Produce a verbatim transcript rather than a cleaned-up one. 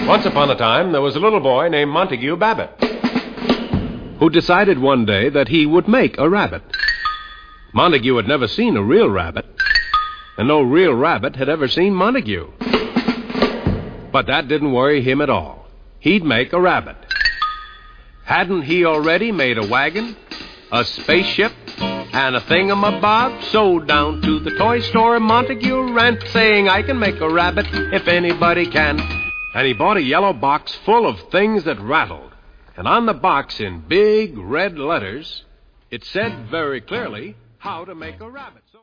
Once upon a time, there was a little boy named Montague Babbitt, who decided one day that he would make a rabbit. Montague had never seen a real rabbit, and no real rabbit had ever seen Montague. But that didn't worry him at all. He'd make a rabbit. Hadn't he already made a wagon, a spaceship, and a thingamabob? So down to the toy store Montague ran, saying, I can make a rabbit if anybody can. And he bought a yellow box full of things that rattled. And on the box, in big red letters, it said very clearly how to make a rabbit.